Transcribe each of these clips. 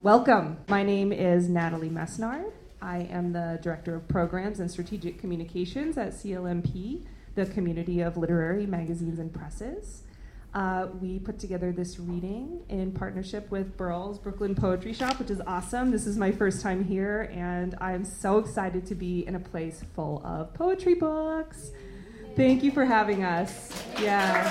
Welcome. My name is Natalie Messnar. I am the Director of Programs and Strategic Communications at CLMP, the community of literary magazines and presses. We put together this reading in partnership with Burl's Brooklyn Poetry Shop, which is awesome. This is my first time here, and I'm so excited to be in a place full of poetry books. Thank you for having us. Yeah.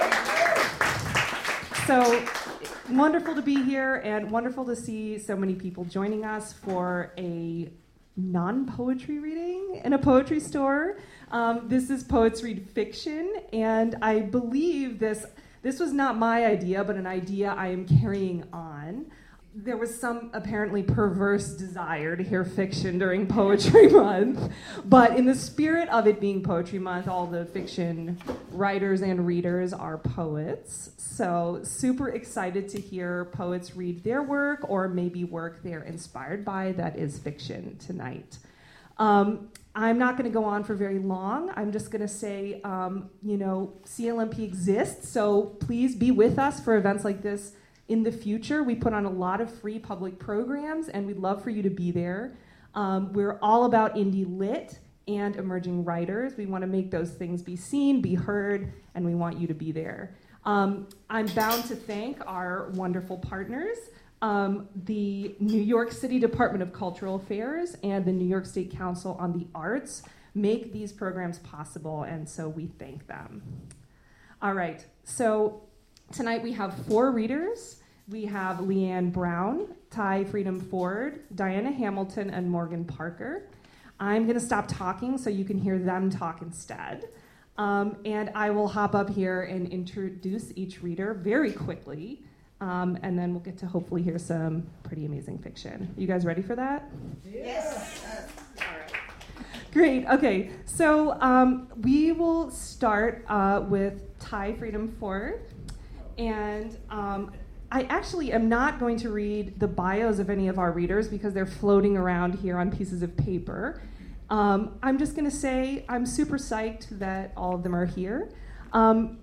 So wonderful to be here, and wonderful to see so many people joining us for a non-poetry reading in a poetry store. This is Poets Read Fiction, and I believe this was not my idea, but an idea I am carrying on. There was some apparently perverse desire to hear fiction during Poetry Month, but in the spirit of it being Poetry Month, all the fiction writers and readers are poets. So super excited to hear poets read their work, or maybe work they're inspired by that is fiction tonight. I'm not going to go on for very long. I'm just going to say, CLMP exists, so please be with us for events like this in the future. We put on a lot of free public programs, and we'd love for you to be there. We're all about indie lit and emerging writers. We want to make those things be seen, be heard, and we want you to be there. I'm bound to thank our wonderful partners, the New York City Department of Cultural Affairs and the New York State Council on the Arts make these programs possible, and so we thank them. All right, so tonight we have 4 readers. We have Leanne Brown, Ty Freedom Ford, Diana Hamilton, and Morgan Parker. I'm going to stop talking so you can hear them talk instead. And I will hop up here and introduce each reader very quickly, and then we'll get to hopefully hear some pretty amazing fiction. You guys ready for that? Yes. All right. Great. Okay. So we will start with Ty Freedom Ford. And I actually am not going to read the bios of any of our readers because they're floating around here on pieces of paper. I'm just going to say I'm super psyched that all of them are here. And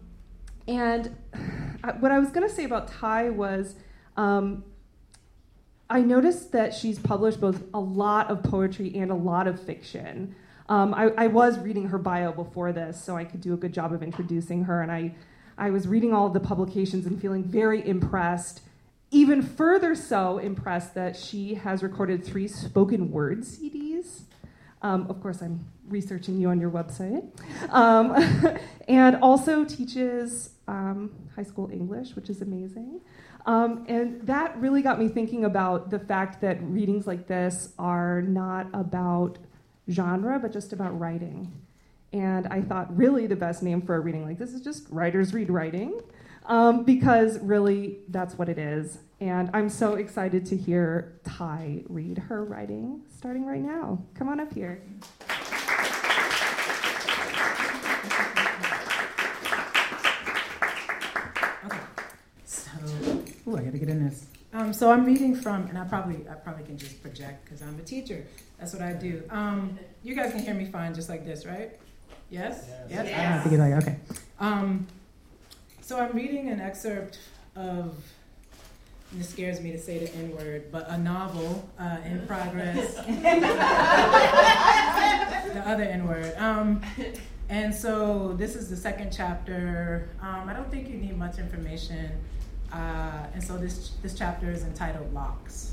what I was going to say about Ty was I noticed that she's published both a lot of poetry and a lot of fiction. I was reading her bio before this, so I could do a good job of introducing her, and I was reading all of the publications and feeling very impressed, even further so impressed that she has recorded 3 spoken word CDs. Of course, I'm researching you on your website. And also teaches high school English, which is amazing. And that really got me thinking about the fact that readings like this are not about genre, but just about writing. And I thought really the best name for a reading like this is just Writers Read Writing, because really that's what it is. And I'm so excited to hear Ty read her writing starting right now. Come on up here. Okay. So, I got to get in this. So I'm reading from, and I probably can just project because I'm a teacher. That's what I do. You guys can hear me fine, just like this, right? Yes? Yes. Yes. I think okay. So I'm reading an excerpt of, and this scares me to say the N-word, but a novel in progress. The other N-word. And so this is the 2nd chapter. I don't think you need much information. And so this chapter is entitled Locks.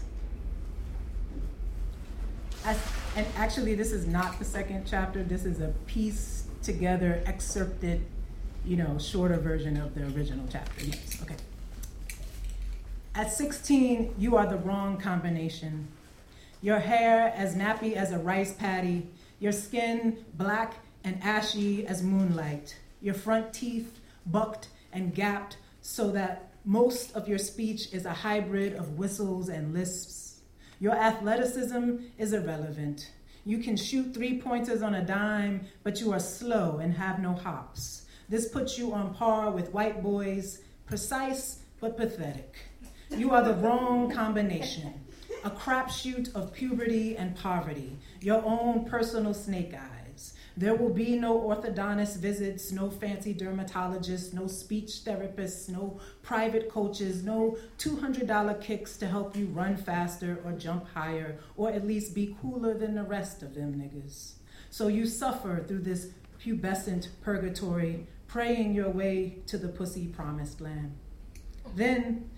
And actually, this is not the 2nd chapter. This is a piece together, excerpted, shorter version of the original chapter. Yes, okay. At 16, you are the wrong combination. Your hair as nappy as a rice paddy, your skin black and ashy as moonlight, your front teeth bucked and gapped so that most of your speech is a hybrid of whistles and lisps. Your athleticism is irrelevant. You can shoot 3-pointers on a dime, but you are slow and have no hops. This puts you on par with white boys, precise but pathetic. You are the wrong combination, a crapshoot of puberty and poverty, your own personal snake eyes. There will be no orthodontist visits, no fancy dermatologists, no speech therapists, no private coaches, no $200 kicks to help you run faster or jump higher, or at least be cooler than the rest of them niggas. So you suffer through this pubescent purgatory, praying your way to the pussy promised land. Then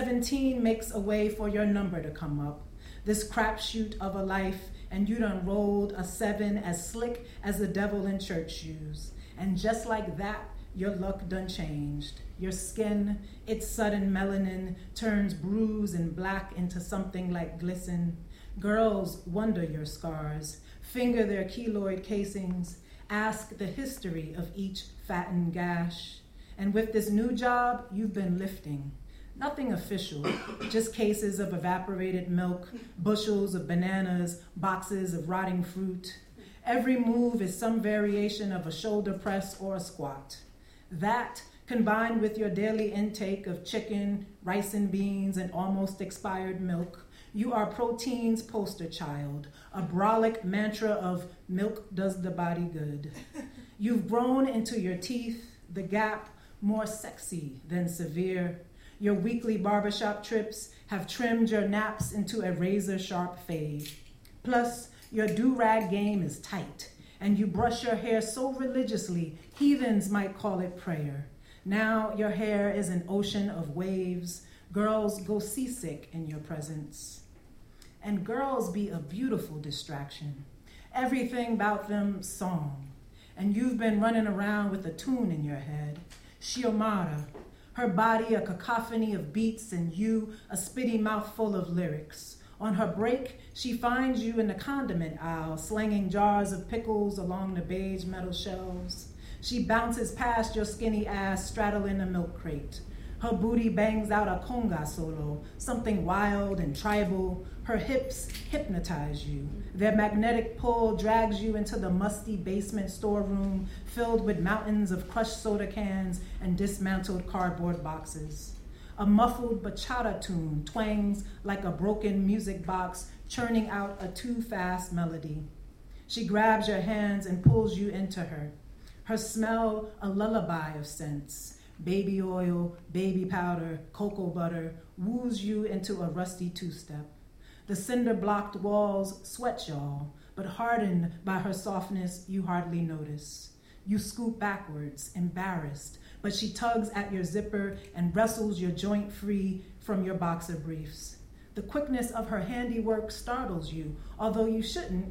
17 makes a way for your number to come up, this crapshoot of a life, and you done rolled a 7 as slick as the devil in church shoes. And just like that, your luck done changed. Your skin, its sudden melanin, turns bruised and black into something like glisten. Girls wonder your scars, finger their keloid casings, ask the history of each fattened gash. And with this new job, you've been lifting. Nothing official, just cases of evaporated milk, bushels of bananas, boxes of rotting fruit. Every move is some variation of a shoulder press or a squat. That, combined with your daily intake of chicken, rice and beans, and almost expired milk, you are protein's poster child, a brolic mantra of milk does the body good. You've grown into your teeth, the gap, more sexy than severe. Your weekly barbershop trips have trimmed your naps into a razor-sharp fade. Plus, your do-rag game is tight, and you brush your hair so religiously, heathens might call it prayer. Now your hair is an ocean of waves. Girls go seasick in your presence. And girls be a beautiful distraction. Everything about them song. And you've been running around with a tune in your head. Xiomara, her body a cacophony of beats and you a spitty mouthful of lyrics. On her break, she finds you in the condiment aisle, slanging jars of pickles along the beige metal shelves. She bounces past your skinny ass straddling a milk crate. Her booty bangs out a conga solo, something wild and tribal. Her hips hypnotize you. Their magnetic pull drags you into the musty basement storeroom filled with mountains of crushed soda cans and dismantled cardboard boxes. A muffled bachata tune twangs like a broken music box, churning out a too-fast melody. She grabs your hands and pulls you into her. Her smell, a lullaby of scents. Baby oil, baby powder, cocoa butter, woos you into a rusty two-step. The cinder-blocked walls sweat y'all, but hardened by her softness, you hardly notice. You scoot backwards, embarrassed, but she tugs at your zipper and wrestles your joint free from your boxer briefs. The quickness of her handiwork startles you, although it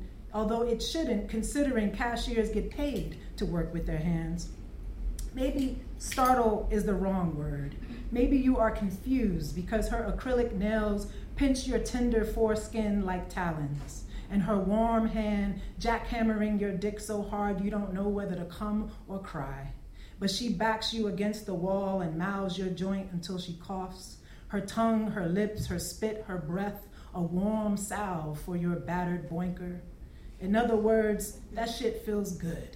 shouldn't, considering cashiers get paid to work with their hands. Maybe startle is the wrong word. Maybe you are confused because her acrylic nails pinch your tender foreskin like talons, and her warm hand jackhammering your dick so hard you don't know whether to come or cry. But she backs you against the wall and mouths your joint until she coughs. Her tongue, her lips, her spit, her breath, a warm salve for your battered boinker. In other words, that shit feels good.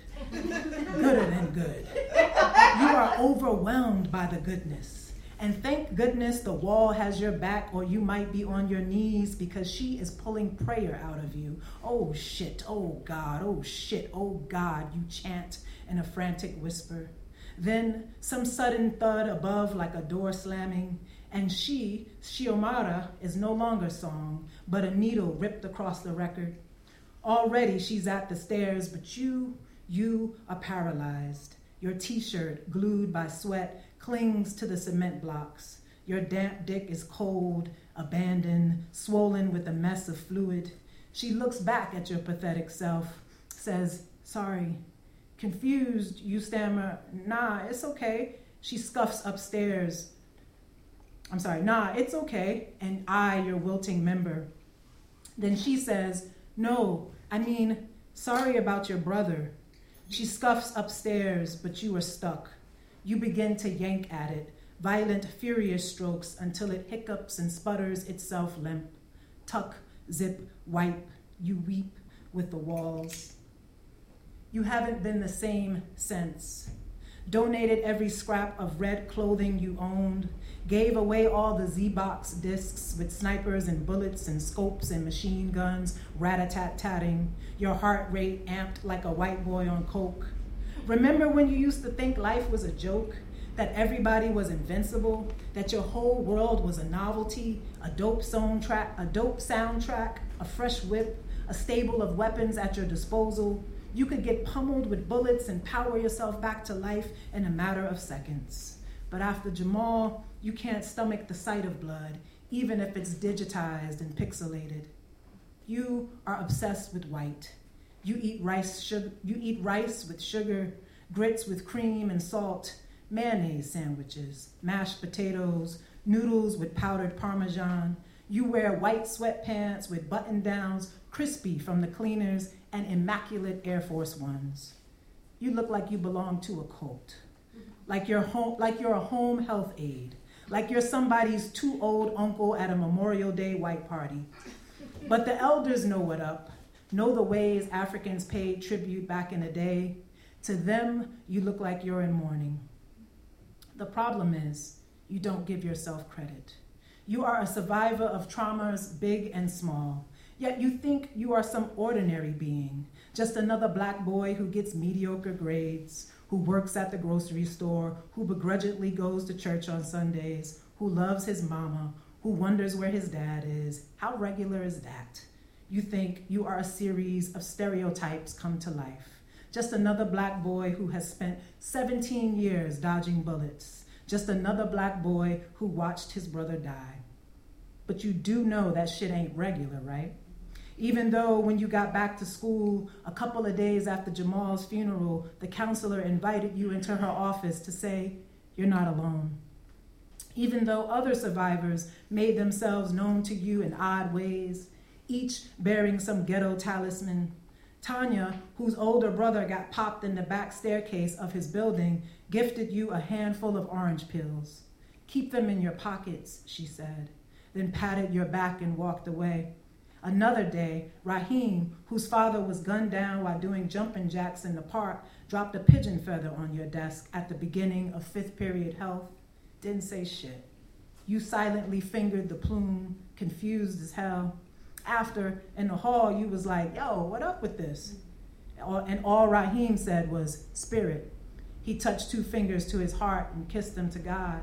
Gooder than good. You are overwhelmed by the goodness. And thank goodness the wall has your back, or you might be on your knees because she is pulling prayer out of you. Oh shit, oh God, oh shit, oh God, you chant in a frantic whisper. Then some sudden thud above like a door slamming, and she, Xiomara, is no longer song, but a needle ripped across the record. Already she's at the stairs, but you are paralyzed. Your t-shirt, glued by sweat, clings to the cement blocks. Your damp dick is cold, abandoned, swollen with a mess of fluid. She looks back at your pathetic self, says, sorry. Confused, you stammer, nah, it's okay. She scuffs upstairs. I'm sorry, nah, it's okay. And I, your wilting member. Then she says, no, I mean, sorry about your brother. She scuffs upstairs, but you are stuck. You begin to yank at it, violent, furious strokes until it hiccups and sputters itself limp. Tuck, zip, wipe, you weep with the walls. You haven't been the same since. donated every scrap of red clothing you owned, gave away all the Z-Box discs with snipers and bullets and scopes and machine guns rat-a-tat-tatting, your heart rate amped like a white boy on coke. Remember when you used to think life was a joke, that everybody was invincible, that your whole world was a novelty, a dope soundtrack, a fresh whip, a stable of weapons at your disposal? You could get pummeled with bullets and power yourself back to life in a matter of seconds. But after Jamal, you can't stomach the sight of blood, even if it's digitized and pixelated. You are obsessed with white. You eat rice with sugar, grits with cream and salt, mayonnaise sandwiches, mashed potatoes, noodles with powdered Parmesan. You wear white sweatpants with button-downs, crispy from the cleaners, and immaculate Air Force Ones. You look like you belong to a cult, like you're a home health aide, like you're somebody's too old uncle at a Memorial Day white party. But the elders know what up, know the ways Africans paid tribute back in the day. To them, you look like you're in mourning. The problem is, you don't give yourself credit. You are a survivor of traumas big and small, yet you think you are some ordinary being, just another black boy who gets mediocre grades, who works at the grocery store, who begrudgingly goes to church on Sundays, who loves his mama, who wonders where his dad is. How regular is that? You think you are a series of stereotypes come to life. Just another black boy who has spent 17 years dodging bullets. Just another black boy who watched his brother die. But you do know that shit ain't regular, right? Even though when you got back to school a couple of days after Jamal's funeral, the counselor invited you into her office to say, you're not alone. Even though other survivors made themselves known to you in odd ways, each bearing some ghetto talisman, Tanya, whose older brother got popped in the back staircase of his building, gifted you a handful of orange pills. Keep them in your pockets, she said, then patted your back and walked away. Another day, Raheem, whose father was gunned down while doing jumping jacks in the park, dropped a pigeon feather on your desk at the beginning of 5th period health. Didn't say shit. You silently fingered the plume, confused as hell. After, in the hall, you was like, yo, what up with this? And all Raheem said was, spirit. He touched 2 fingers to his heart and kissed them to God.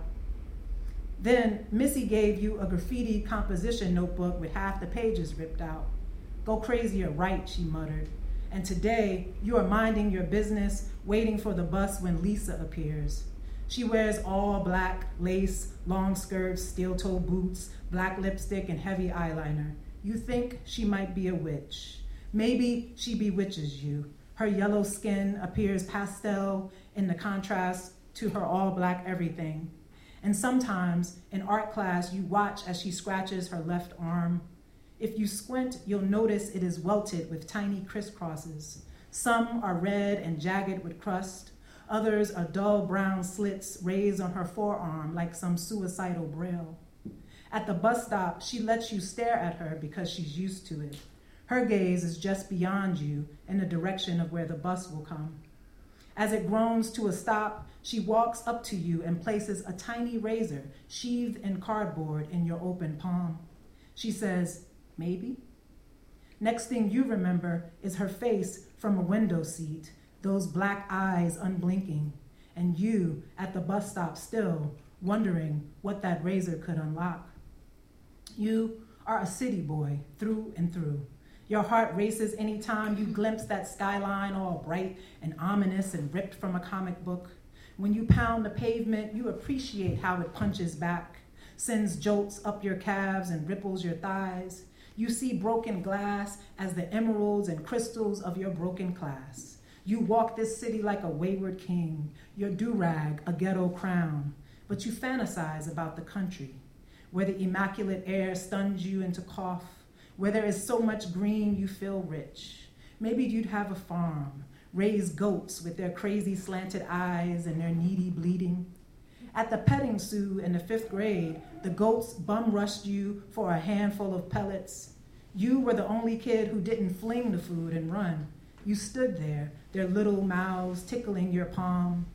Then Missy gave you a graffiti composition notebook with half the pages ripped out. Go crazy or write, she muttered. And today, you are minding your business, waiting for the bus when Lisa appears. She wears all black, lace, long skirts, steel-toe boots, black lipstick, and heavy eyeliner. You think she might be a witch. Maybe she bewitches you. Her yellow skin appears pastel in the contrast to her all-black everything. And sometimes in art class, you watch as she scratches her left arm. If you squint, you'll notice it is welted with tiny crisscrosses. Some are red and jagged with crust. Others are dull brown slits raised on her forearm like some suicidal braille. At the bus stop, she lets you stare at her because she's used to it. Her gaze is just beyond you in the direction of where the bus will come. As it groans to a stop, she walks up to you and places a tiny razor sheathed in cardboard in your open palm. She says, maybe? Next thing you remember is her face from a window seat, those black eyes unblinking, and you at the bus stop still wondering what that razor could unlock. You are a city boy through and through. Your heart races anytime you glimpse that skyline all bright and ominous and ripped from a comic book. When you pound the pavement, you appreciate how it punches back, sends jolts up your calves and ripples your thighs. You see broken glass as the emeralds and crystals of your broken class. You walk this city like a wayward king, your do-rag a ghetto crown, but you fantasize about the country, where the immaculate air stuns you into cough, where there is so much green you feel rich. Maybe you'd have a farm, raise goats with their crazy slanted eyes and their needy bleeding. At the petting zoo in the 5th grade, the goats bum rushed you for a handful of pellets. You were the only kid who didn't fling the food and run. You stood there, their little mouths tickling your palm.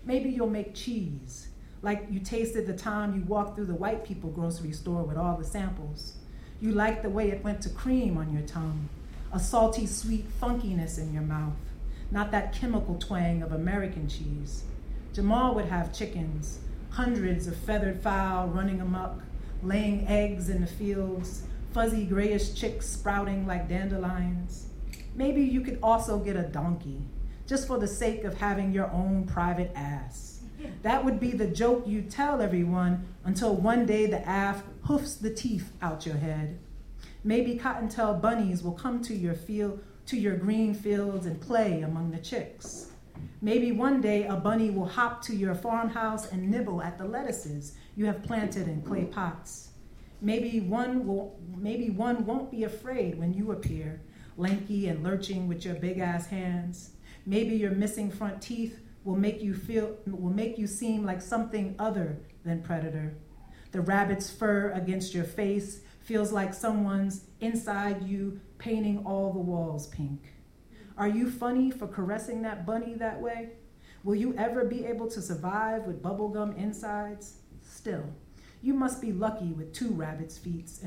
Maybe you'll make cheese, like you tasted the time you walked through the white people grocery store with all the samples. You liked the way it went to cream on your tongue, a salty, sweet funkiness in your mouth, not that chemical twang of American cheese. Jamal would have chickens, hundreds of feathered fowl running amok, laying eggs in the fields, fuzzy grayish chicks sprouting like dandelions. Maybe you could also get a donkey, just for the sake of having your own private ass. That would be the joke you tell everyone until one day the ass hoofs the teeth out your head. Maybe cottontail bunnies will come to your green fields and play among the chicks. Maybe one day a bunny will hop to your farmhouse and nibble at the lettuces you have planted in clay pots. Maybe one won't be afraid when you appear, lanky and lurching with your big ass hands. Maybe your missing front teeth will make you seem like something other than predator. The rabbit's fur against your face feels like someone's inside you painting all the walls pink. Are you funny for caressing that bunny that way? Will you ever be able to survive with bubblegum insides? Still, you must be lucky with two rabbit's feet in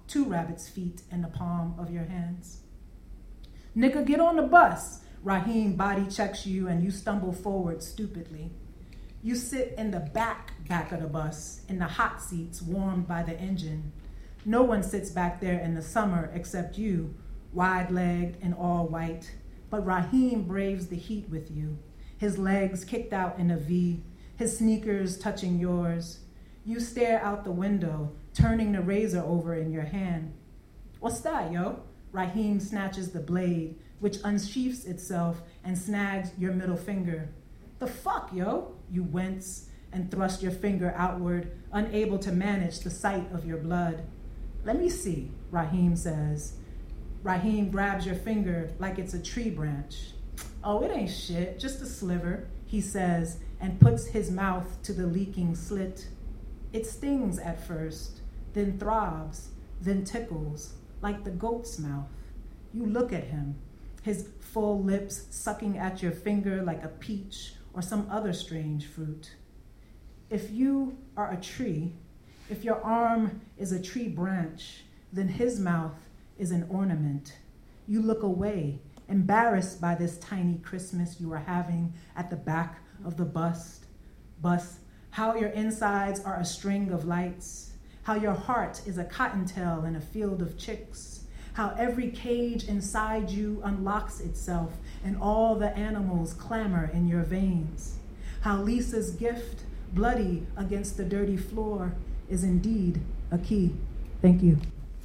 the palm of your hands. Nigga, get on the bus. Raheem body checks you and you stumble forward stupidly. You sit in the back of the bus, in the hot seats warmed by the engine. No one sits back there in the summer except you, wide-legged and all white. But Raheem braves the heat with you, his legs kicked out in a V, his sneakers touching yours. You stare out the window, turning the razor over in your hand. What's that, yo? Raheem snatches the blade, which unsheaths itself and snags your middle finger. The fuck, yo? You wince and thrust your finger outward, unable to manage the sight of your blood. Let me see, Raheem says. Raheem grabs your finger like it's a tree branch. Oh, it ain't shit, just a sliver, he says, and puts his mouth to the leaking slit. It stings at first, then throbs, then tickles, like the goat's mouth. You look at him, his full lips sucking at your finger like a peach or some other strange fruit. If you are a tree, if your arm is a tree branch, then his mouth is an ornament. You look away, embarrassed by this tiny Christmas you are having at the back of the bus, how your insides are a string of lights, how your heart is a cottontail in a field of chicks, how every cage inside you unlocks itself and all the animals clamor in your veins, how Lisa's gift, bloody against the dirty floor, is indeed a key. Thank you.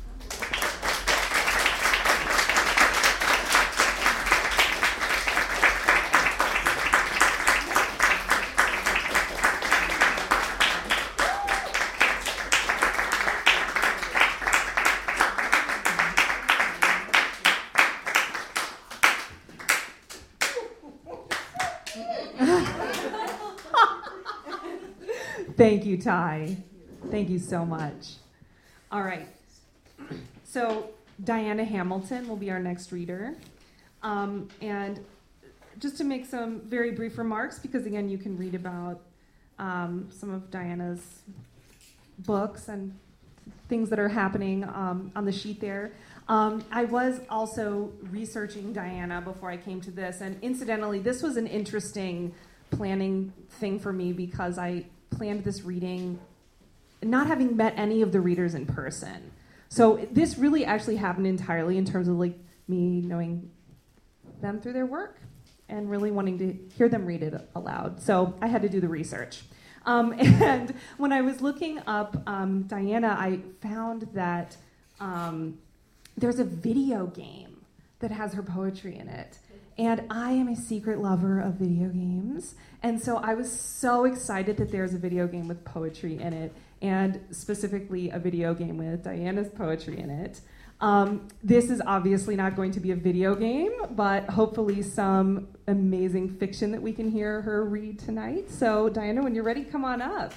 Thank you, Ty. Thank you so much. All right. So Diana Hamilton will be our next reader. And just to make some very brief remarks, because again, you can read about some of Diana's books and things that are happening on the sheet there. I was also researching Diana before I came to this, and incidentally, this was an interesting planning thing for me because I planned this reading not having met any of the readers in person. So this really actually happened entirely in terms of like me knowing them through their work and really wanting to hear them read it aloud. So I had to do the research. And when I was looking up Diana, I found that there's a video game that has her poetry in it. And I am a secret lover of video games. And so I was so excited that there's a video game with poetry in it, and specifically a video game with Diana's poetry in it. This is obviously not going to be a video game, but hopefully some amazing fiction that we can hear her read tonight. So Diana, when you're ready, come on up.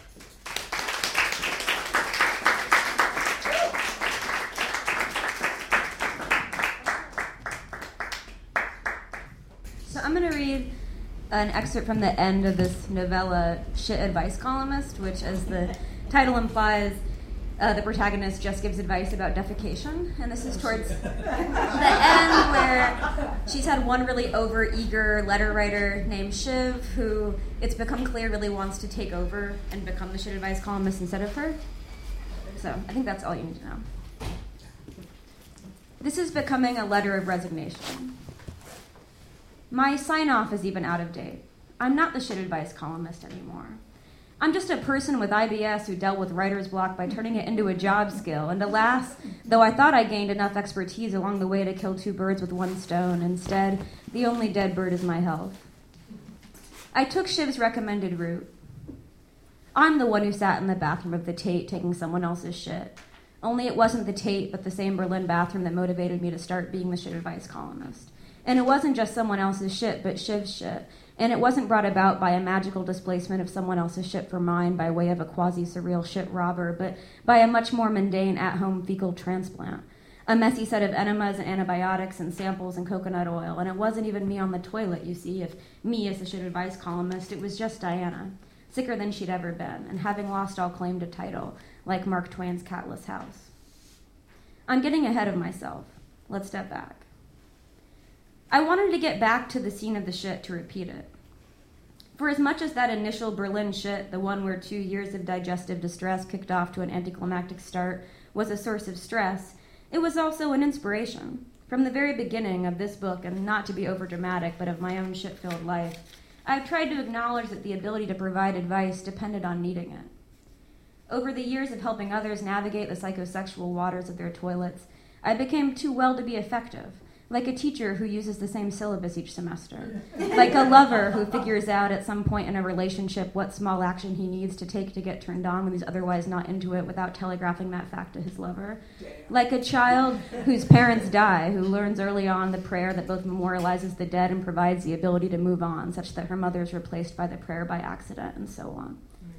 So I'm going to read an excerpt from the end of this novella, Shit Advice Columnist, which, as the title implies, the protagonist just gives advice about defecation. And this is towards the end where she's had one really over-eager letter writer named Shiv, who it's become clear really wants to take over and become the Shit Advice Columnist instead of her. So I think that's all you need to know. This is becoming a letter of resignation. My sign-off is even out of date. I'm not the Shit Advice Columnist anymore. I'm just a person with IBS who dealt with writer's block by turning it into a job skill, and alas, though I thought I gained enough expertise along the way to kill 2 birds with 1 stone, instead, the only dead bird is my health. I took Shiv's recommended route. I'm the one who sat in the bathroom of the Tate taking someone else's shit. Only it wasn't the Tate, but the same Berlin bathroom that motivated me to start being the Shit Advice Columnist. And it wasn't just someone else's shit, but Shiv's shit. And it wasn't brought about by a magical displacement of someone else's shit for mine by way of a quasi-surreal shit robber, but by a much more mundane at-home fecal transplant. A messy set of enemas and antibiotics and samples and coconut oil. And it wasn't even me on the toilet, you see. If me as the Shit Advice Columnist, it was just Diana, sicker than she'd ever been, and having lost all claim to title, like Mark Twain's Catless House. I'm getting ahead of myself. Let's step back. I wanted to get back to the scene of the shit to repeat it. For as much as that initial Berlin shit, the one where 2 years of digestive distress kicked off to an anticlimactic start, was a source of stress, it was also an inspiration. From the very beginning of this book, and not to be overdramatic, but of my own shit-filled life, I've tried to acknowledge that the ability to provide advice depended on needing it. Over the years of helping others navigate the psychosexual waters of their toilets, I became too well to be effective, like a teacher who uses the same syllabus each semester, like a lover who figures out at some point in a relationship what small action he needs to take to get turned on when he's otherwise not into it without telegraphing that fact to his lover, like a child whose parents die, who learns early on the prayer that both memorializes the dead and provides the ability to move on, such that her mother is replaced by the prayer by accident, and so on.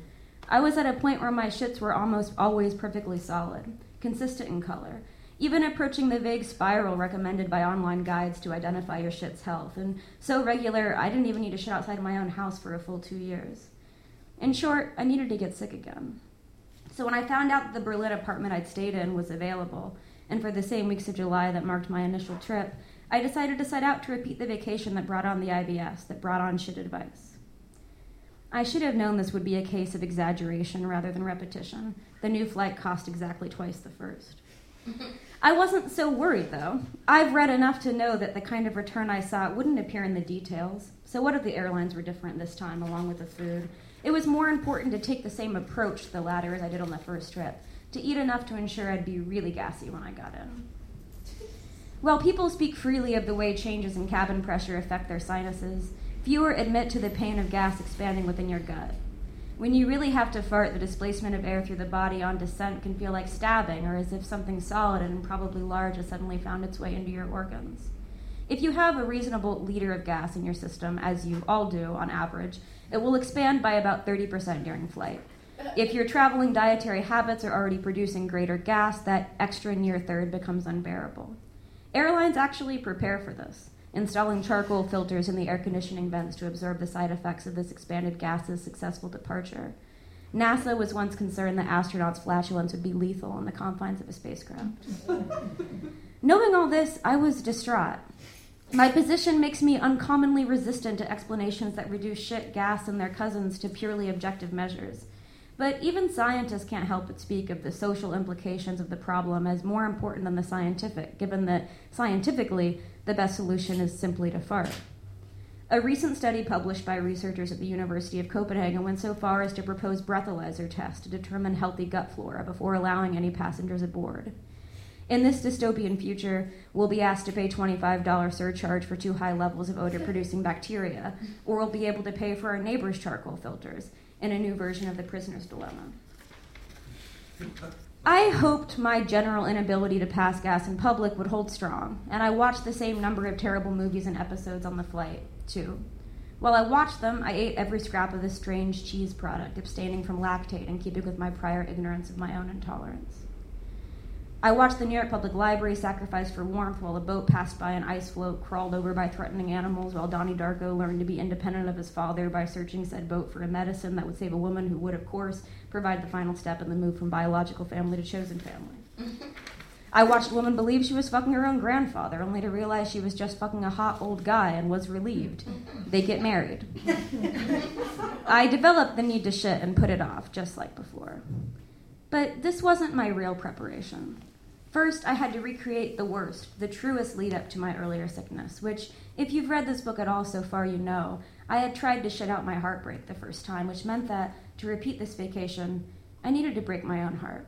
I was at a point where my shits were almost always perfectly solid, consistent in color, even approaching the vague spiral recommended by online guides to identify your shit's health, and so regular I didn't even need to shit outside my own house for a full 2 years. In short, I needed to get sick again. So when I found out that the Berlin apartment I'd stayed in was available, and for the same weeks of July that marked my initial trip, I decided to set out to repeat the vacation that brought on the IBS, that brought on Shit Advice. I should have known this would be a case of exaggeration rather than repetition. The new flight cost exactly twice the first. I wasn't so worried, though. I've read enough to know that the kind of return I sought wouldn't appear in the details. So what if the airlines were different this time, along with the food? It was more important to take the same approach to the latter as I did on the first trip, to eat enough to ensure I'd be really gassy when I got in. While people speak freely of the way changes in cabin pressure affect their sinuses, fewer admit to the pain of gas expanding within your gut. When you really have to fart, the displacement of air through the body on descent can feel like stabbing, or as if something solid and probably large has suddenly found its way into your organs. If you have a reasonable liter of gas in your system, as you all do on average, it will expand by about 30% during flight. If your traveling dietary habits are already producing greater gas, that extra near third becomes unbearable. Airlines actually prepare for this, installing charcoal filters in the air conditioning vents to absorb the side effects of this expanded gas's successful departure. NASA was once concerned that astronauts' flatulence would be lethal in the confines of a spacecraft. Knowing all this, I was distraught. My position makes me uncommonly resistant to explanations that reduce shit, gas, and their cousins to purely objective measures. But even scientists can't help but speak of the social implications of the problem as more important than the scientific, given that scientifically, the best solution is simply to fart. A recent study published by researchers at the University of Copenhagen went so far as to propose breathalyzer tests to determine healthy gut flora before allowing any passengers aboard. In this dystopian future, we'll be asked to pay $25 surcharge for too high levels of odor-producing bacteria, or we'll be able to pay for our neighbors' charcoal filters in a new version of the prisoner's dilemma. I hoped my general inability to pass gas in public would hold strong, and I watched the same number of terrible movies and episodes on the flight, too. While I watched them, I ate every scrap of this strange cheese product, abstaining from lactate and keeping with my prior ignorance of my own intolerance. I watched the New York Public Library sacrifice for warmth while a boat passed by an ice float crawled over by threatening animals, while Donnie Darko learned to be independent of his father by searching said boat for a medicine that would save a woman who would, of course, provide the final step in the move from biological family to chosen family. I watched a woman believe she was fucking her own grandfather, only to realize she was just fucking a hot old guy and was relieved. They get married. I developed the need to shit and put it off, just like before. But this wasn't my real preparation. First, I had to recreate the worst, the truest lead up to my earlier sickness, which, if you've read this book at all so far, you know, I had tried to shit out my heartbreak the first time, which meant that, to repeat this vacation, I needed to break my own heart.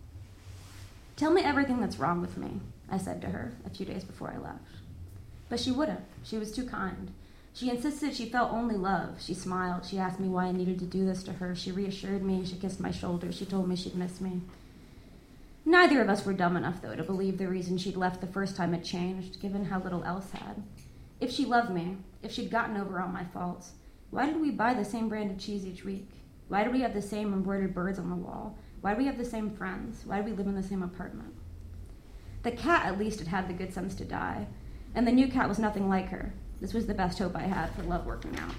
Tell me everything that's wrong with me, I said to her a few days before I left. But she wouldn't. She was too kind. She insisted she felt only love. She smiled. She asked me why I needed to do this to her. She reassured me. She kissed my shoulder. She told me she'd miss me. Neither of us were dumb enough, though, to believe the reason she'd left the first time had changed, given how little else had. If she loved me, if she'd gotten over all my faults, why did we buy the same brand of cheese each week? Why did we have the same embroidered birds on the wall? Why do we have the same friends? Why do we live in the same apartment? The cat, at least, had had the good sense to die, and the new cat was nothing like her. This was the best hope I had for love working out.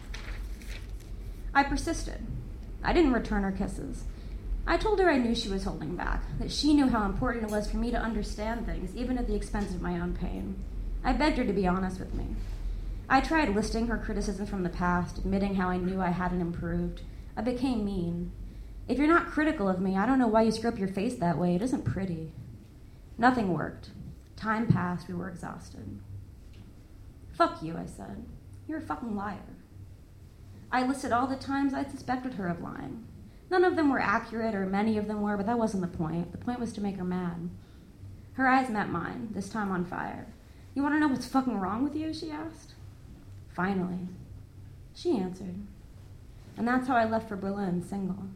I persisted. I didn't return her kisses. I told her I knew she was holding back, that she knew how important it was for me to understand things, even at the expense of my own pain. I begged her to be honest with me. I tried listing her criticisms from the past, admitting how I knew I hadn't improved. I became mean. If you're not critical of me, I don't know why you screw up your face that way. It isn't pretty. Nothing worked. Time passed. We were exhausted. Fuck you, I said. You're a fucking liar. I listed all the times I suspected her of lying. None of them were accurate, or many of them were, but that wasn't the point. The point was to make her mad. Her eyes met mine, this time on fire. You want to know what's fucking wrong with you? She asked. Finally. She answered. And that's how I left for Berlin, single.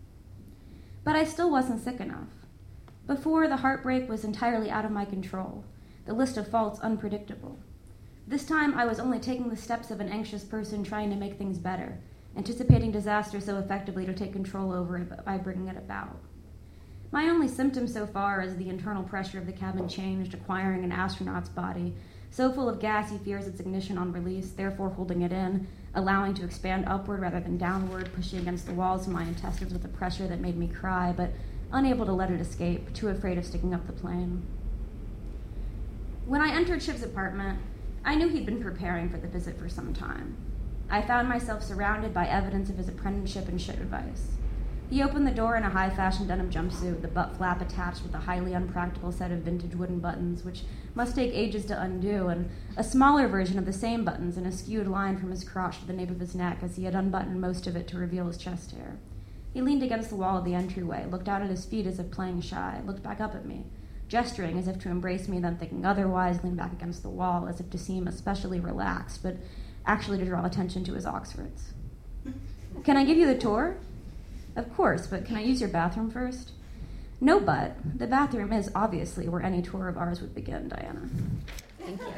But I still wasn't sick enough. Before, the heartbreak was entirely out of my control, the list of faults unpredictable. This time, I was only taking the steps of an anxious person trying to make things better, anticipating disaster so effectively to take control over it by bringing it about. My only symptom so far is the internal pressure of the cabin changed, acquiring an astronaut's body, so full of gas he fears its ignition on release, therefore holding it in, allowing to expand upward rather than downward, pushing against the walls of my intestines with a pressure that made me cry, but unable to let it escape, too afraid of sticking up the plane. When I entered Chip's apartment, I knew he'd been preparing for the visit for some time. I found myself surrounded by evidence of his apprenticeship and shit advice. He opened the door in a high-fashion denim jumpsuit, the butt flap attached with a highly unpractical set of vintage wooden buttons, which must take ages to undo, and a smaller version of the same buttons in a skewed line from his crotch to the nape of his neck, as he had unbuttoned most of it to reveal his chest hair. He leaned against the wall of the entryway, looked out at his feet as if playing shy, looked back up at me, gesturing as if to embrace me, then thinking otherwise, leaned back against the wall as if to seem especially relaxed, but actually to draw attention to his Oxfords. Can I give you the tour? Of course, but can I use your bathroom first? No, but the bathroom is obviously where any tour of ours would begin, Diana. Thank you.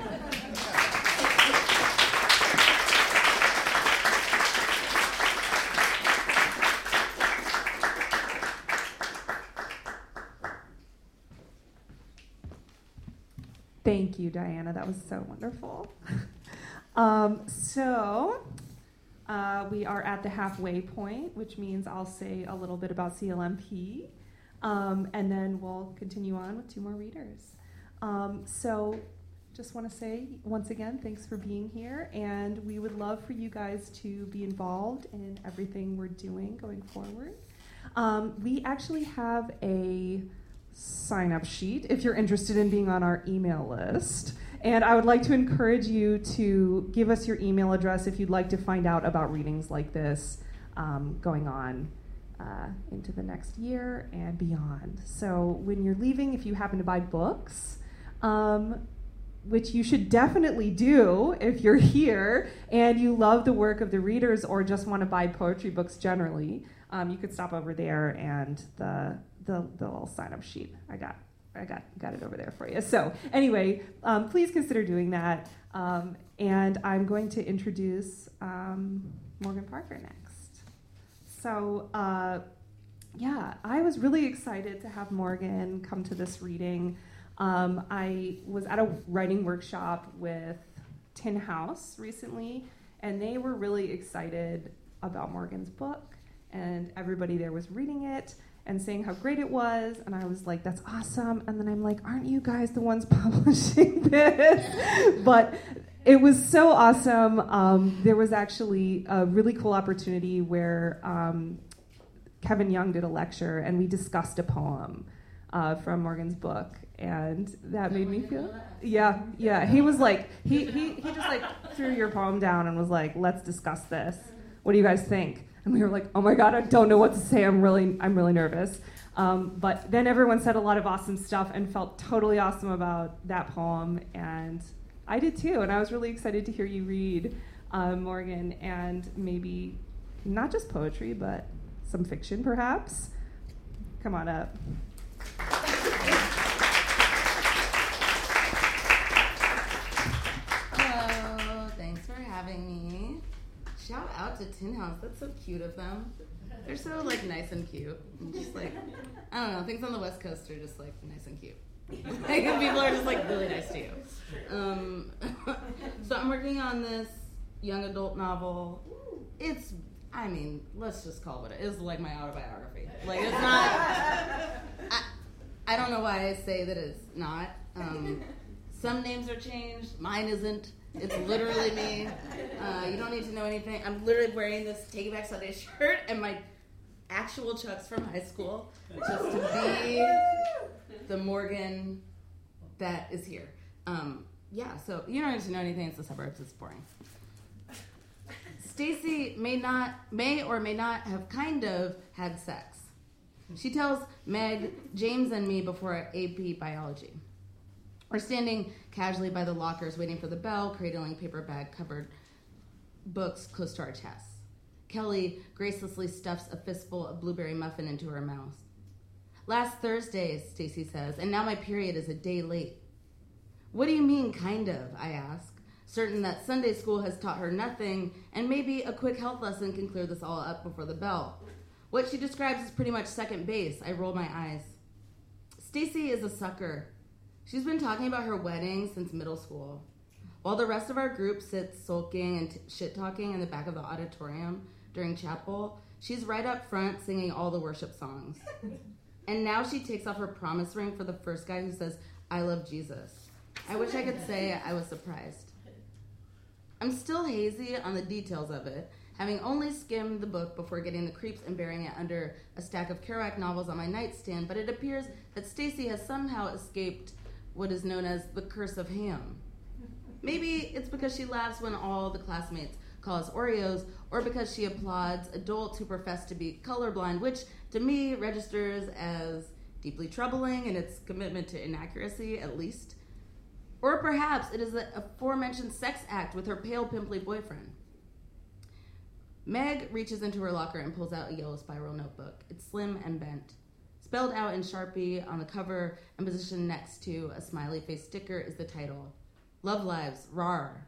Thank you, Diana. That was so wonderful. We are at the halfway point, which means I'll say a little bit about CLMP, and then we'll continue on with two more readers. Just want to say, once again, thanks for being here, and we would love for you guys to be involved in everything we're doing going forward. We actually have a sign-up sheet if you're interested in being on our email list. And I would like to encourage you to give us your email address if you'd like to find out about readings like this going on into the next year and beyond. So when you're leaving, if you happen to buy books, which you should definitely do if you're here and you love the work of the readers or just want to buy poetry books generally, you could stop over there and the little sign-up sheet I got it over there for you. So anyway, please consider doing that. And I'm going to introduce Morgan Parker next. So yeah, I was really excited to have Morgan come to this reading. I was at a writing workshop with Tin House recently, and they were really excited about Morgan's book, and everybody there was reading it and saying how great it was, and I was like, that's awesome. And then I'm like, aren't you guys the ones publishing this? But it was so awesome. There was actually a really cool opportunity where Kevin Young did a lecture, and we discussed a poem from Morgan's book, and that made me feel, yeah. He was like, he just like threw your poem down and was like, let's discuss this. What do you guys think? And we were like, oh my God, I don't know what to say. I'm really nervous. But then everyone said a lot of awesome stuff and felt totally awesome about that poem, and I did too. And I was really excited to hear you read, Morgan, and maybe not just poetry, but some fiction, perhaps. Come on up. Hello, thanks for having me. Shout out to Tin House. That's so cute of them. They're so like nice and cute. And just like, I don't know, things on the West Coast are just like nice and cute. Like people are just like really nice to you. So I'm working on this young adult novel. Let's just call it what it is, like my autobiography. Like it's not, I don't know why I say that it's not. Some names are changed, mine isn't. It's literally me. You don't need to know anything. I'm literally wearing this Take It Back Sunday shirt and my actual Chucks from high school just to be the Morgan that is here. So you don't need to know anything. It's the suburbs. It's boring. Stacy may or may not have kind of had sex. She tells Meg, James, and me before AP biology. We're standing casually by the lockers waiting for the bell, cradling paper bag covered books close to our chests. Kelly gracelessly stuffs a fistful of blueberry muffin into her mouth. Last Thursday, Stacy says, and now my period is a day late. What do you mean, kind of, I ask, certain that Sunday school has taught her nothing, and maybe a quick health lesson can clear this all up before the bell. What she describes is pretty much second base. I roll my eyes. Stacy is a sucker. She's been talking about her wedding since middle school. While the rest of our group sits sulking and shit-talking in the back of the auditorium during chapel, she's right up front singing all the worship songs. And now she takes off her promise ring for the first guy who says, I love Jesus. I wish I could say I was surprised. I'm still hazy on the details of it, having only skimmed the book before getting the creeps and burying it under a stack of Kerouac novels on my nightstand, but it appears that Stacy has somehow escaped what is known as the curse of ham. Maybe it's because she laughs when all the classmates call us Oreos, or because she applauds adults who profess to be colorblind, which to me registers as deeply troubling in its commitment to inaccuracy, at least. Or perhaps it is the aforementioned sex act with her pale, pimply boyfriend. Meg reaches into her locker and pulls out a yellow spiral notebook. It's slim and bent. Spelled out in Sharpie on the cover and positioned next to a smiley face sticker is the title, Love Lives, RAR.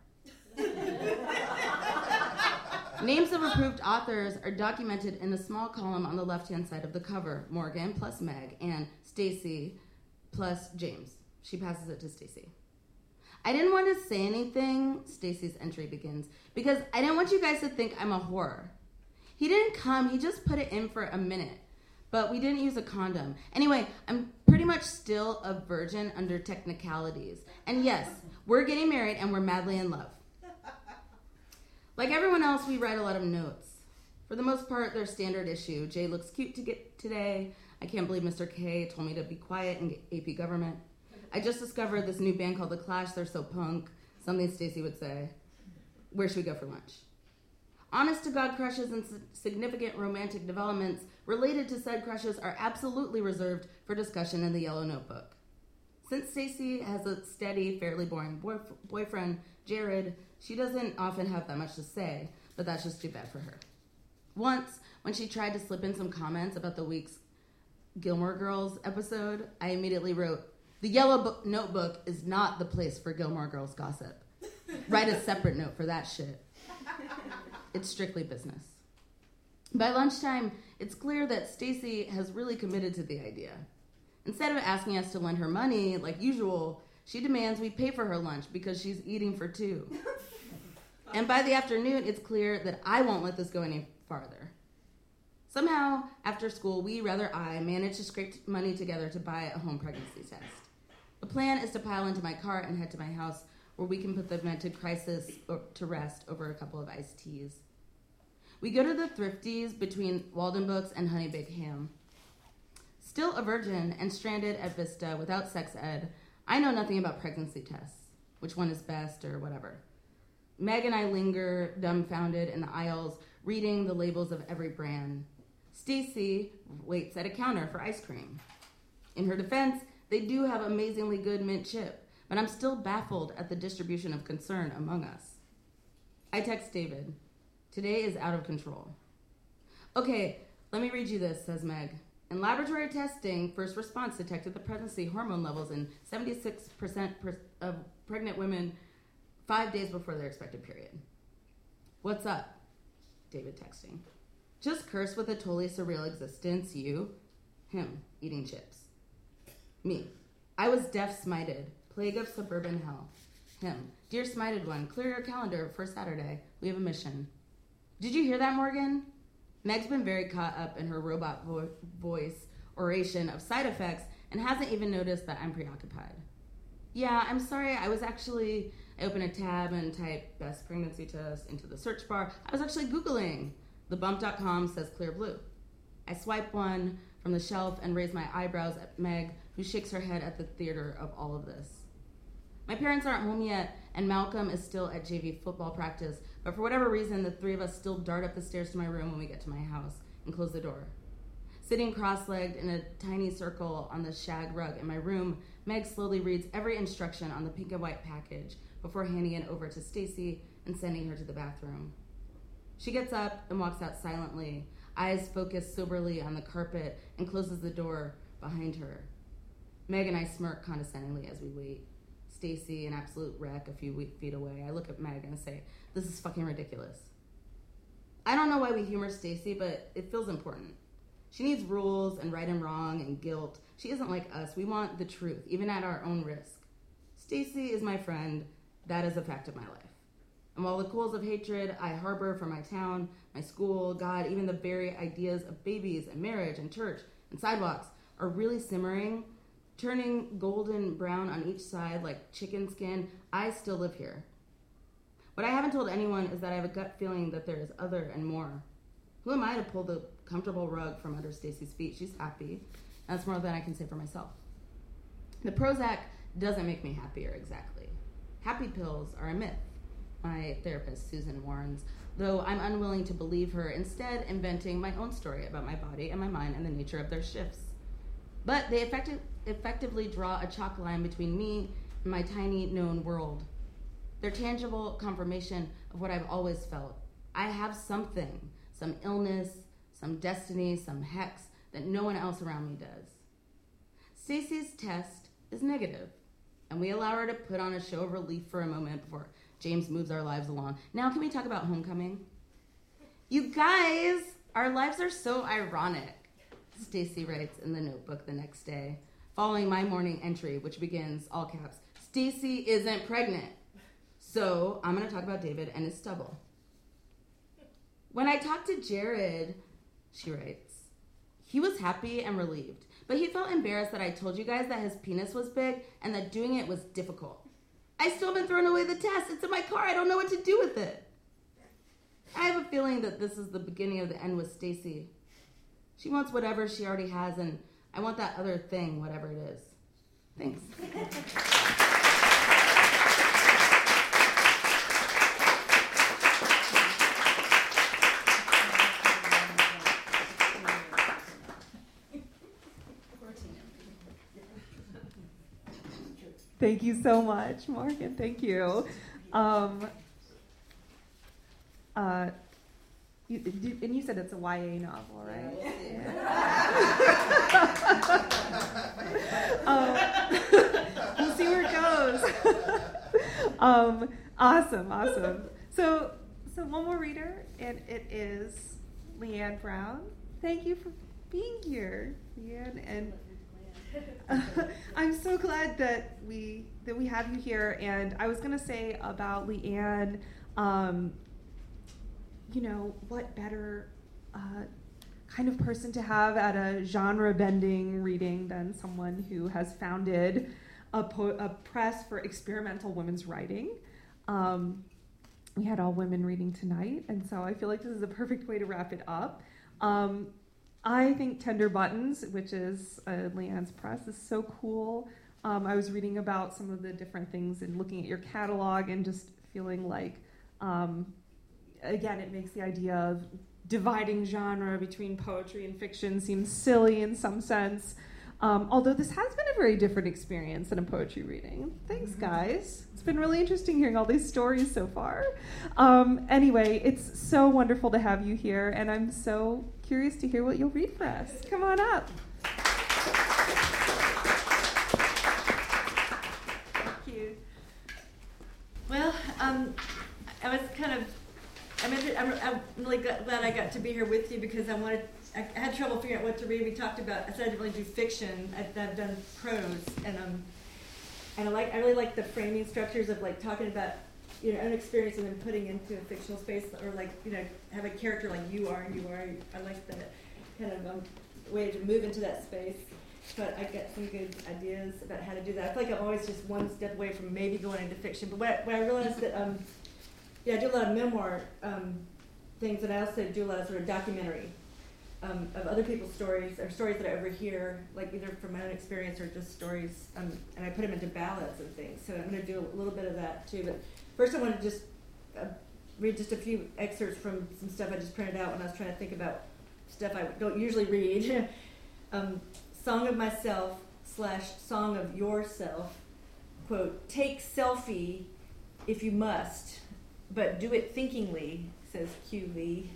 Names of approved authors are documented in a small column on the left-hand side of the cover, Morgan plus Meg and Stacy plus James. She passes it to Stacy. I didn't want to say anything, Stacy's entry begins, because I didn't want you guys to think I'm a whore. He didn't come, he just put it in for a minute. But we didn't use a condom. Anyway, I'm pretty much still a virgin under technicalities. And yes, we're getting married and we're madly in love. Like everyone else, we write a lot of notes. For the most part, they're standard issue. Jay looks cute today. I can't believe Mr. K told me to be quiet and get AP government. I just discovered this new band called The Clash. They're so punk. Something Stacy would say. Where should we go for lunch? Honest-to-God crushes and significant romantic developments related to said crushes are absolutely reserved for discussion in the Yellow Notebook. Since Stacy has a steady, fairly boring boyfriend, Jared, she doesn't often have that much to say, but that's just too bad for her. Once, when she tried to slip in some comments about the week's Gilmore Girls episode, I immediately wrote, the Yellow Notebook is not the place for Gilmore Girls gossip. Write a separate note for that shit. It's strictly business. By lunchtime, it's clear that Stacy has really committed to the idea. Instead of asking us to lend her money like usual, she demands we pay for her lunch because she's eating for two. And by the afternoon, it's clear that I won't let this go any farther. Somehow, after school, I manage to scrape money together to buy a home pregnancy test. The plan is to pile into my car and head to my house where we can put the vented crisis to rest over a couple of iced teas. We go to the Thrifties between Walden Books and Honey Baked Ham. Still a virgin and stranded at Vista without sex ed, I know nothing about pregnancy tests, which one is best or whatever. Meg and I linger dumbfounded in the aisles, reading the labels of every brand. Stacy waits at a counter for ice cream. In her defense, they do have amazingly good mint chip, but I'm still baffled at the distribution of concern among us. I text David. Today is out of control. Okay, let me read you this, says Meg. In laboratory testing, first response detected the pregnancy hormone levels in 76% of pregnant women 5 days before their expected period. What's up? David texting. Just cursed with a totally surreal existence, you. Him, eating chips. Me. I was deaf-smited, plague of suburban hell. Him. Dear smited one, clear your calendar for Saturday. We have a mission. Did you hear that, Morgan? Meg's been very caught up in her robot voice oration of side effects and hasn't even noticed that I'm preoccupied. Yeah, I'm sorry, I open a tab and type best pregnancy test into the search bar. I was actually Googling. Thebump.com says clear blue. I swipe one from the shelf and raise my eyebrows at Meg, who shakes her head at the theater of all of this. My parents aren't home yet, and Malcolm is still at JV football practice, but for whatever reason, the three of us still dart up the stairs to my room when we get to my house and close the door. Sitting cross-legged in a tiny circle on the shag rug in my room, Meg slowly reads every instruction on the pink and white package before handing it over to Stacy and sending her to the bathroom. She gets up and walks out silently, eyes focused soberly on the carpet, and closes the door behind her. Meg and I smirk condescendingly as we wait. Stacy, an absolute wreck a few feet away. I look at Meg and say, this is fucking ridiculous. I don't know why we humor Stacy, but it feels important. She needs rules and right and wrong and guilt. She isn't like us. We want the truth, even at our own risk. Stacy is my friend. That is a fact of my life. And while the coals of hatred I harbor for my town, my school, God, even the very ideas of babies and marriage and church and sidewalks are really simmering, turning golden brown on each side like chicken skin, I still live here. What I haven't told anyone is that I have a gut feeling that there is other and more. Who am I to pull the comfortable rug from under Stacy's feet? She's happy. That's more than I can say for myself. The Prozac doesn't make me happier exactly. Happy pills are a myth, my therapist Susan warns, though I'm unwilling to believe her, instead inventing my own story about my body and my mind and the nature of their shifts. But they effectively draw a chalk line between me and my tiny known world. They're tangible confirmation of what I've always felt. I have something, some illness, some destiny, some hex that no one else around me does. Stacy's test is negative, and we allow her to put on a show of relief for a moment before James moves our lives along. Now can we talk about homecoming? You guys, our lives are so ironic, Stacy writes in the notebook the next day, following my morning entry, which begins, all caps, Stacy isn't pregnant. So I'm going to talk about David and his stubble. When I talked to Jared, she writes, he was happy and relieved, but he felt embarrassed that I told you guys that his penis was big and that doing it was difficult. I still haven't thrown away the test. It's in my car. I don't know what to do with it. I have a feeling that this is the beginning of the end with Stacy. She wants whatever she already has, and I want that other thing, whatever it is. Thanks. Thank you so much, Morgan. Thank you. And you said it's a YA novel, right? We'll see where it goes. Awesome. So one more reader, and it is Leanne Brown. Thank you for being here, Leanne, and I'm so glad that we have you here. And I was gonna say about Leanne, what better kind of person to have at a genre-bending reading than someone who has founded a press for experimental women's writing. We had all women reading tonight, and so I feel like this is a perfect way to wrap it up. I think Tender Buttons, which is Leanne's press, is so cool. I was reading about some of the different things and looking at your catalog and just feeling like, again, it makes the idea of dividing genre between poetry and fiction seem silly in some sense. Although this has been a very different experience than a poetry reading. Thanks, guys. It's been really interesting hearing all these stories so far. Anyway, it's so wonderful to have you here, and I'm so curious to hear what you'll read for us. Come on up. Thank you. Well, I'm really glad I got to be here with you because I had trouble figuring out what to read. We talked about, I said I didn't really do fiction. I've done prose, and I really like the framing structures of like talking about an experience and then putting into a fictional space, or have a character like you are. I like that kind of way to move into that space. But I got some good ideas about how to do that. I feel like I'm always just one step away from maybe going into fiction. But when I realized that, I do a lot of memoir things, and I also do a lot of sort of documentary of other people's stories, or stories that I overhear, like either from my own experience or just stories, and I put them into ballads and things. So I'm going to do a little bit of that too. But first I want to just read just a few excerpts from some stuff I just printed out when I was trying to think about stuff I don't usually read. Song of Myself / Song of Yourself. Quote, take selfie if you must, but do it thinkingly, says Q Lee.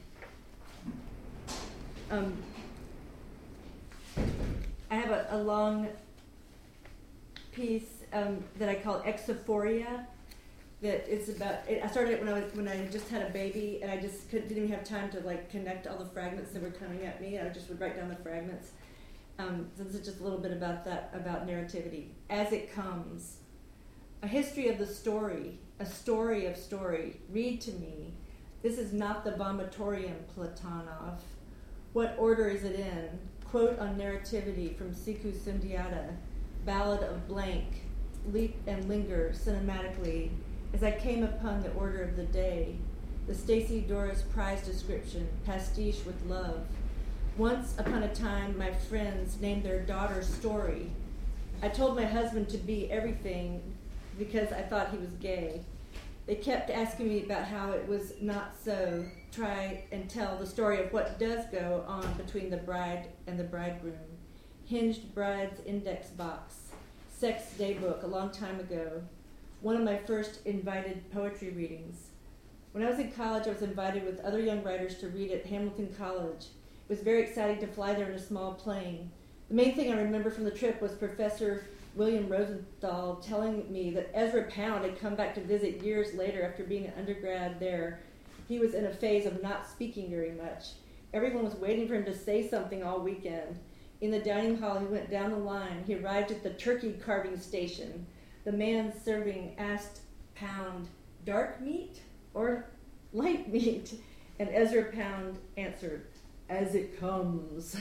I have a long piece that I call Exophoria. That it's about. I started it when I just had a baby, and I just didn't even have time to connect all the fragments that were coming at me. I just would write down the fragments. So this is just a little bit about that, about narrativity. As it comes, a history of the story, a story of story. Read to me. This is not the vomitorium, Platonov. What order is it in? Quote on narrativity from Siku Sundiata, Ballad of Blank, leap and linger cinematically, as I came upon the order of the day, the Stacey Doris Prize description, pastiche with love. Once upon a time, my friends named their daughter Story. I told my husband to be everything because I thought he was gay. They kept asking me about how it was not so. Try and tell the story of what does go on between the bride and the bridegroom. Hinged Bride's Index Box. Sex Daybook, a long time ago. One of my first invited poetry readings. When I was in college, I was invited with other young writers to read at Hamilton College. It was very exciting to fly there in a small plane. The main thing I remember from the trip was Professor William Rosenthal telling me that Ezra Pound had come back to visit years later after being an undergrad there. He was in a phase of not speaking very much. Everyone was waiting for him to say something all weekend. In the dining hall, he went down the line. He arrived at the turkey carving station. The man serving asked Pound, dark meat or light meat? And Ezra Pound answered, as it comes.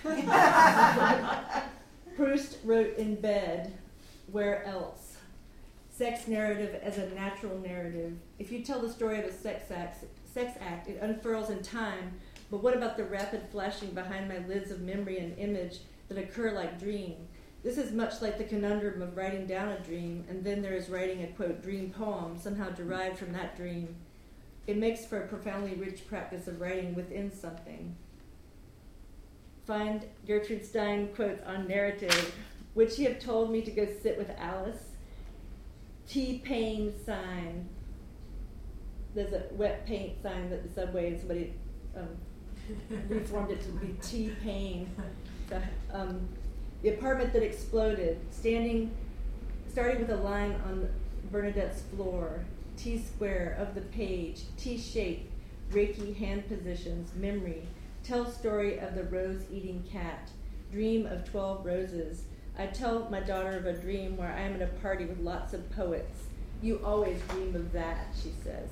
Proust wrote in bed, where else? Sex narrative as a natural narrative. If you tell the story of a sex act, it unfurls in time, but what about the rapid flashing behind my lids of memory and image that occur like dream? This is much like the conundrum of writing down a dream, and then there is writing a, quote, dream poem, somehow derived from that dream. It makes for a profoundly rich practice of writing within something. Find Gertrude Stein quotes on narrative. Would she have told me to go sit with Alice? T-Pain sign. There's a wet paint sign at the subway, and somebody reformed it to be T-Pain. The apartment that exploded, starting with a line on Bernadette's floor. T-square of the page, T-shape, Reiki hand positions, memory. Tell story of the rose-eating cat. Dream of 12 roses. I tell my daughter of a dream where I am at a party with lots of poets. You always dream of that, she says.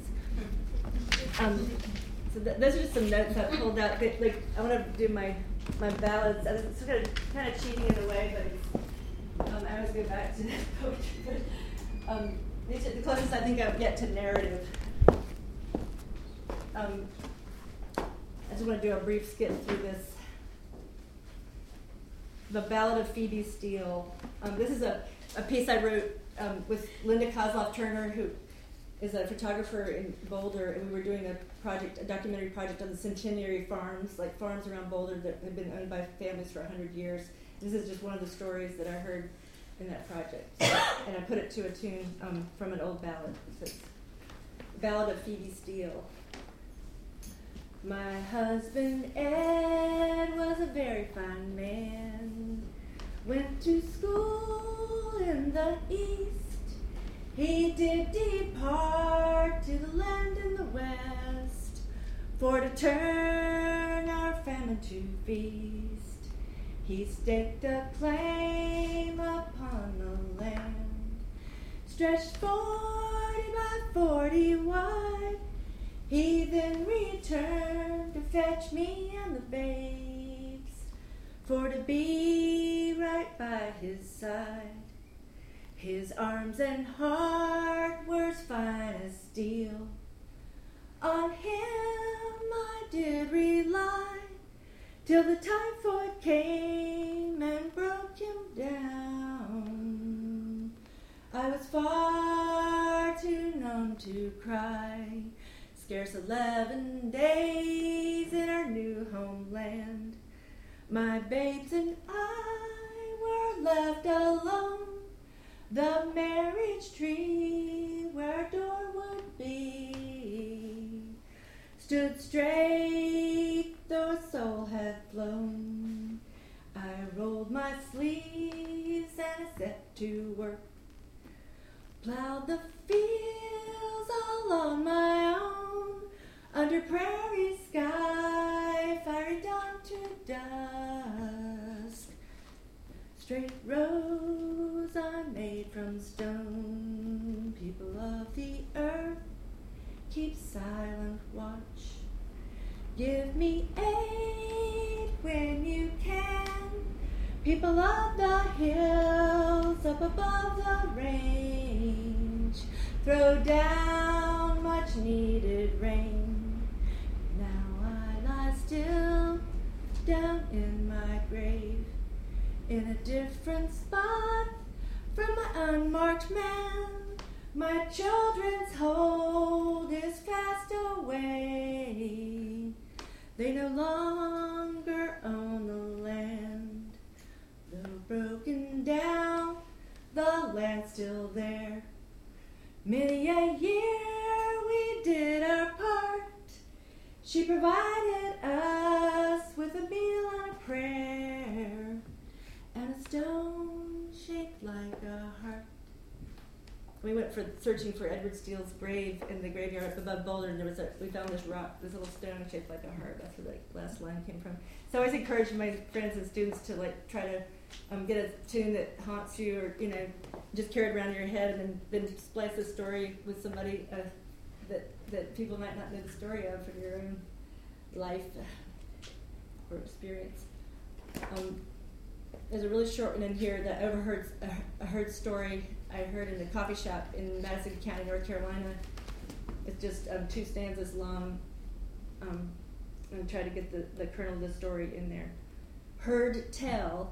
So those are just some notes I pulled out. Like, I want to do my ballads. It's kind of cheating in a way, but it's, I always go back to poetry. But these are the closest I think I've get to narrative. I just want to do a brief skip through this. The Ballad of Phoebe Steele. This is a piece I wrote with Linda Kozloff Turner, who is a photographer in Boulder, and we were doing a documentary project on the centenary farms, like farms around Boulder that have been owned by families for 100 years. This is just one of the stories that I heard in that project, and I put it to a tune from an old ballad. So it's Ballad of Phoebe Steele. My husband Ed was a very fine man, went to school in the East. He did depart to the land in the West, for to turn our famine to feast. He staked a claim upon the land, stretched 40 by 40 wide. He then returned to fetch me and the babes, for to be right by his side. His arms and heart were as fine as steel. On him I did rely, till the typhoid came and broke him down. I was far too numb to cry. Scarce 11 days in our new homeland, my babes and I were left alone. The marriage tree where our door would be stood straight, though a soul had flown. I rolled my sleeves and I set to work, plowed the fields all on my own, under prairie sky, fiery dawn to dusk. Straight rows I made from stone. People of the earth, keep silent watch. Give me aid when you can. People of the hills, up above the range, throw down much needed rain. Now I lie still down in my grave, in a different spot from my unmarked man. My children's hold is fast away. They no longer own the land. Though broken down, the land's still there. Many a year we did our part. She provided us with a meal and a prayer, and a stone shaped like a heart. We went searching for Edward Steele's grave in the graveyard up above Boulder, and we found this rock, this little stone shaped like a heart. That's where the last line came from. So I always encourage my friends and students to try to get a tune that haunts you, or just carry it around in your head, and then splice the story with somebody that people might not know the story of from your own life or experience. There's a really short one in here that I heard story I heard in the coffee shop in Madison County, North Carolina. It's just 2 stanzas long. I'm going to try to get the kernel of the story in there. Heard tell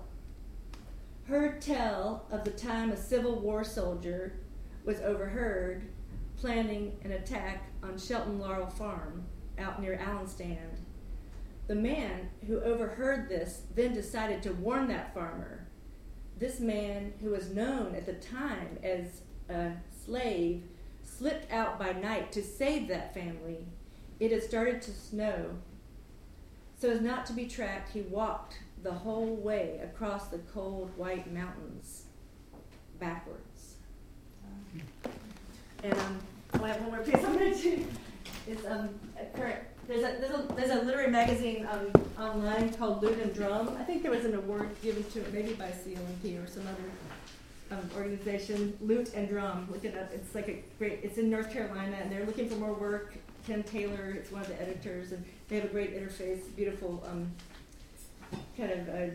of the time a Civil War soldier was overheard planning an attack on Shelton Laurel Farm out near Allenstand. The man who overheard this then decided to warn that farmer. This man, who was known at the time as a slave, slipped out by night to save that family. It had started to snow. So as not to be tracked, he walked the whole way across the cold white mountains backwards. And I have one more piece I'm going to do. It's a current There's a literary magazine online called Lute and Drum. I think there was an award given to it, maybe by CLMP or some other organization. Lute and Drum. Look it up. It's like a great. It's in North Carolina, and they're looking for more work. Ken Taylor, it's one of the editors, and they have a great interface, beautiful kind of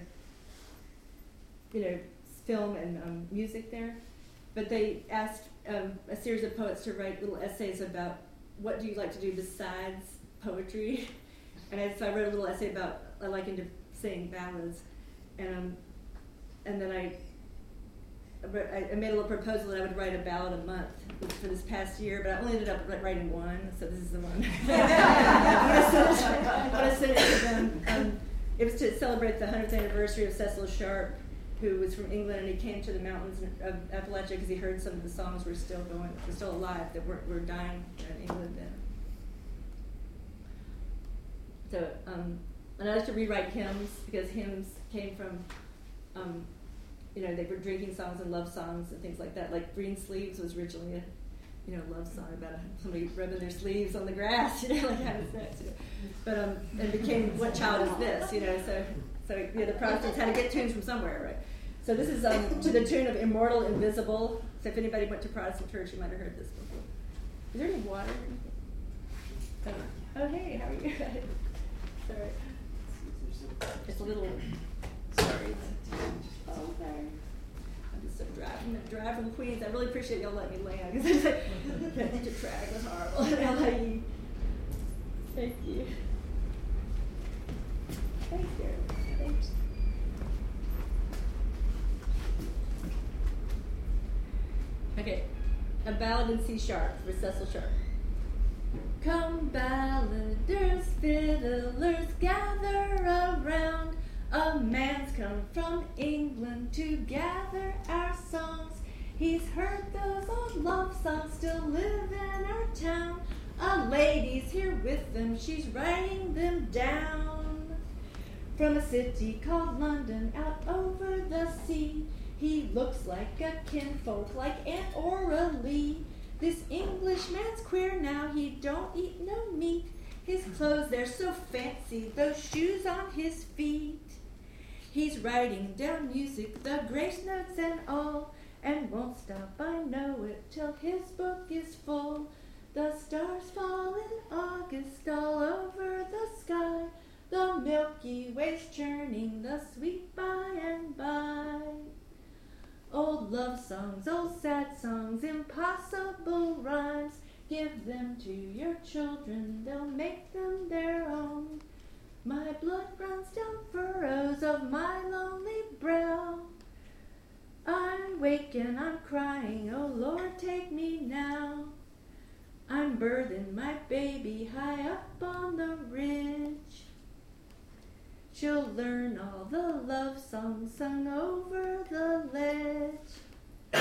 film and music there. But they asked a series of poets to write little essays about what do you like to do besides poetry, and so I wrote a little essay about liking to sing ballads, and then I made a little proposal that I would write a ballad a month for this past year, but I only ended up writing one, so this is the one. I want to send it to them. It was to celebrate the 100th anniversary of Cecil Sharp, who was from England, and he came to the mountains of Appalachia because he heard some of the songs were still alive, that were dying in England then. So, and I like to rewrite hymns, because hymns came from, they were drinking songs and love songs and things like that. Like Green Sleeves was originally a, love song about somebody rubbing their sleeves on the grass, like having sex. But and became What Child Is This? So the Protestants had to get tunes from somewhere, right? So this is to the tune of Immortal Invisible. So if anybody went to Protestant church, you might have heard this before. Is there any water? Oh, hey, how are you? Sorry. It's a little. Sorry. Oh, okay. I'm just so dry from Queens. I really appreciate y'all letting me land, because it's like the track was horrible. LIE. Thank you. Thanks, Gary. Thanks. Okay, a ballad in C sharp for Cecil Sharp. Come, balladers, fiddlers, gather around. A man's come from England to gather our songs. He's heard those old love songs still live in our town. A lady's here with them, she's writing them down. From a city called London, out over the sea, he looks like a kinfolk, like Aunt Oralee. This Englishman's queer now, he don't eat no meat. His clothes, they're so fancy, those shoes on his feet. He's writing down music, the grace notes and all, and won't stop, I know it, till his book is full. The stars fall in August all over the sky. The Milky Way's churning the sweet by and by. Old love songs, old sad songs, impossible rhymes. Give them to your children, they'll make them their own. My blood runs down furrows of my lonely brow. I wake and I'm crying, oh Lord, take me now. I'm birthing my baby high up on the ridge. She'll learn all the love songs sung over the ledge.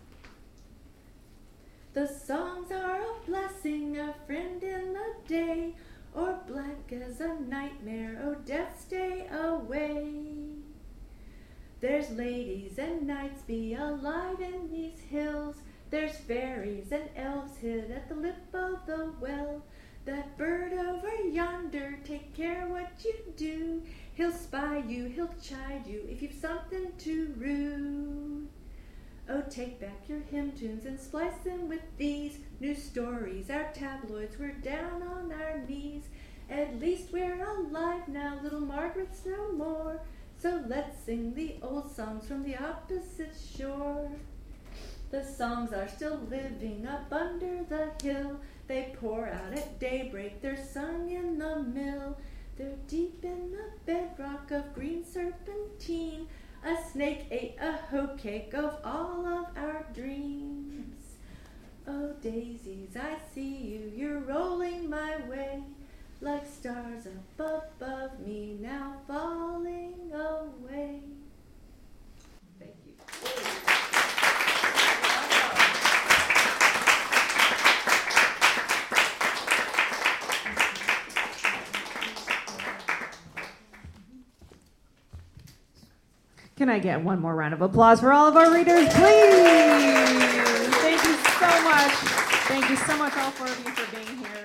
The songs are a blessing, a friend in the day, or black as a nightmare, oh death stay away. There's ladies and knights be alive in these hills. There's fairies and elves hid at the lip of the well. That bird over yonder, take care what you do. He'll spy you, he'll chide you if you've something too rude. Oh, take back your hymn tunes and splice them with these new stories. Our tabloids, we're down on our knees. At least we're alive now, little Margaret's no more. So let's sing the old songs from the opposite shore. The songs are still living up under the hill. They pour out at daybreak, they're sung in the mill. They're deep in the bedrock of green serpentine. A snake ate a hoe cake of all of our dreams. Oh, daisies, I see you, you're rolling my way. Like stars up above me, now falling away. Thank you. Can I get one more round of applause for all of our readers, please? Thank you so much. Thank you so much, all four of you, for being here.